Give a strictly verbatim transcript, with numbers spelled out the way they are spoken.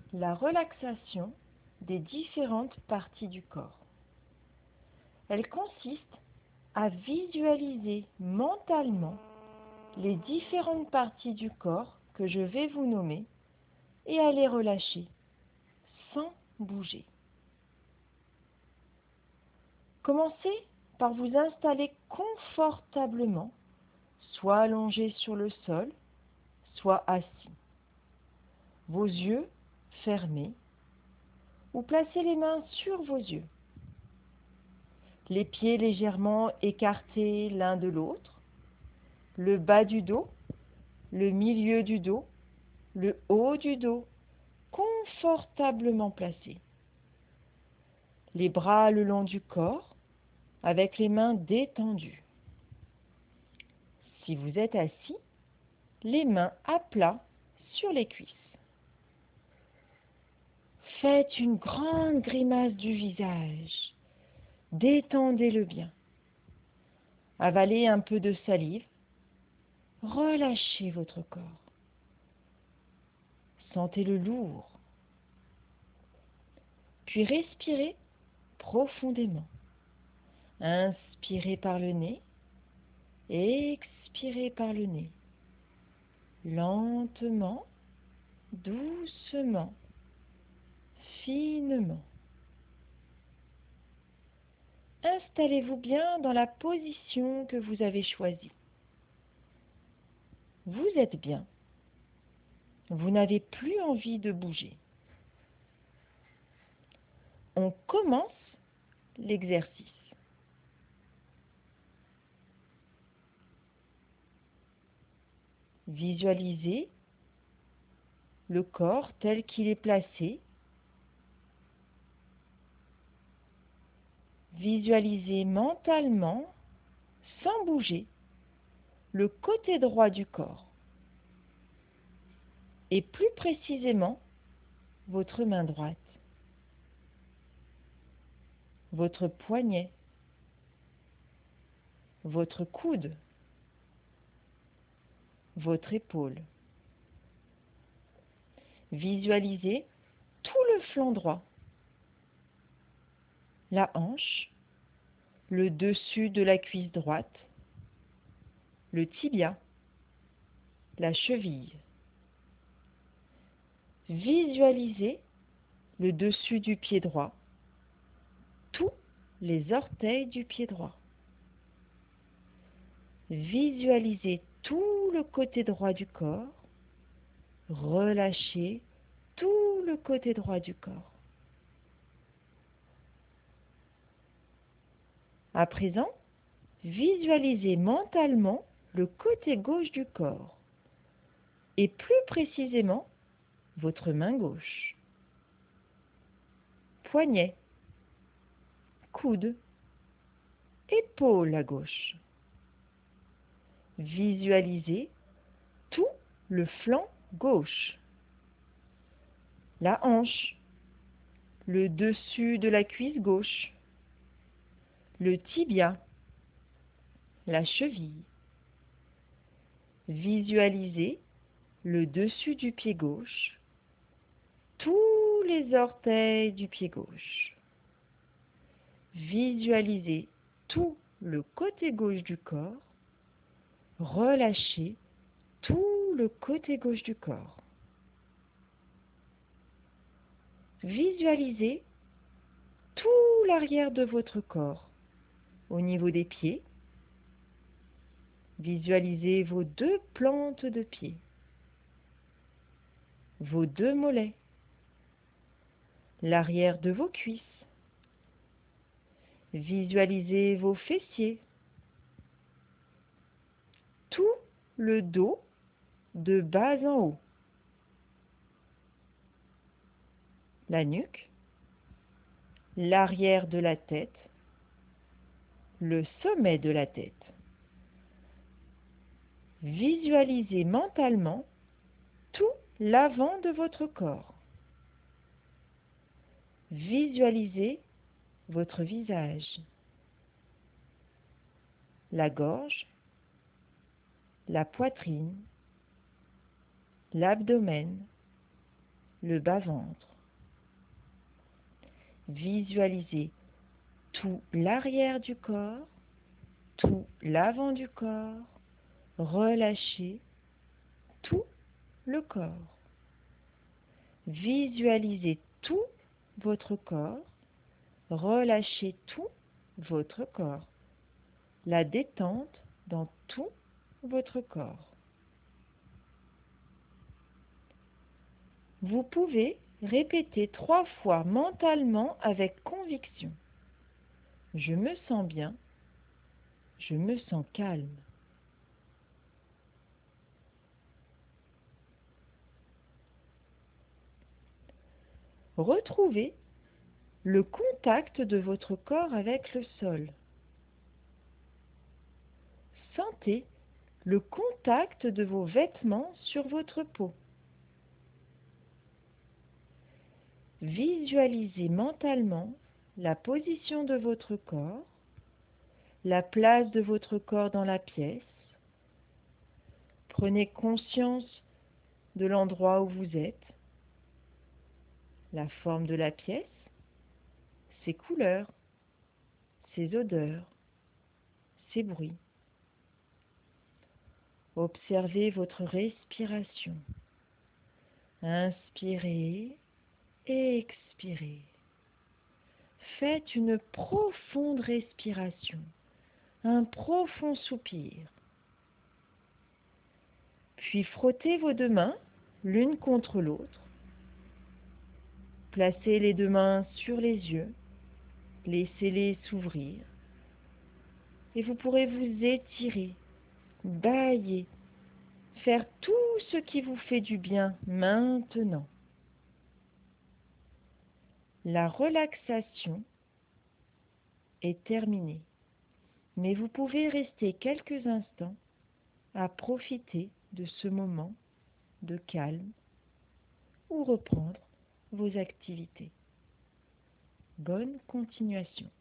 la relaxation des différentes parties du corps. Elle consiste à visualiser mentalement les différentes parties du corps que je vais vous nommer et à les relâcher sans bouger. Commencez par vous installer confortablement, soit allongé sur le sol, soit assis. Vos yeux fermés ou placez les mains sur vos yeux. Les pieds légèrement écartés l'un de l'autre, le bas du dos, le milieu du dos, le haut du dos, confortablement placés. Les bras le long du corps, avec les mains détendues. Si vous êtes assis, les mains à plat sur les cuisses. Faites une grande grimace du visage. Détendez-le bien. Avalez un peu de salive. Relâchez votre corps. Sentez-le lourd. Puis respirez profondément. Inspirez par le nez. Expirez par le nez. Lentement, doucement, finement. Installez-vous bien dans la position que vous avez choisie. Vous êtes bien. Vous n'avez plus envie de bouger. On commence l'exercice. Visualisez le corps tel qu'il est placé. Visualisez mentalement, sans bouger, le côté droit du corps. Et plus précisément, votre main droite, votre poignet, votre coude, votre épaule. Visualisez tout le flanc droit, la hanche, le dessus de la cuisse droite, le tibia, la cheville. Visualisez le dessus du pied droit, tous les orteils du pied droit. Visualisez tout le côté droit du corps. Relâchez tout le côté droit du corps. À présent, visualisez mentalement le côté gauche du corps et plus précisément votre main gauche. Poignet, coude, épaule à gauche. Visualisez tout le flanc gauche, la hanche, le dessus de la cuisse gauche, le tibia, la cheville. Visualisez le dessus du pied gauche, tous les orteils du pied gauche. Visualisez tout le côté gauche du corps. Relâchez tout le côté gauche du corps. Visualisez tout l'arrière de votre corps au niveau des pieds. Visualisez vos deux plantes de pied, vos deux mollets, l'arrière de vos cuisses. Visualisez vos fessiers, tout le dos de bas en haut, la nuque, l'arrière de la tête, le sommet de la tête. Visualisez mentalement tout l'avant de votre corps. Visualisez votre visage, la gorge, la poitrine, l'abdomen, le bas-ventre. Visualisez tout l'arrière du corps, tout l'avant du corps. Relâchez tout le corps. Visualisez tout votre corps. Relâchez tout votre corps. La détente dans tout votre corps. Vous pouvez répéter trois fois mentalement avec conviction. Je me sens bien. Je me sens calme. Retrouvez le contact de votre corps avec le sol. Sentez le contact de vos vêtements sur votre peau. Visualisez mentalement la position de votre corps, la place de votre corps dans la pièce. Prenez conscience de l'endroit où vous êtes, la forme de la pièce, ses couleurs, ses odeurs, ses bruits. Observez votre respiration. Inspirez, expirez. Faites une profonde respiration, un profond soupir. Puis frottez vos deux mains l'une contre l'autre. Placez les deux mains sur les yeux, laissez-les s'ouvrir. Et vous pourrez vous étirer, bâiller, faire tout ce qui vous fait du bien maintenant. La relaxation est terminée, mais vous pouvez rester quelques instants à profiter de ce moment de calme ou reprendre vos activités. Bonne continuation.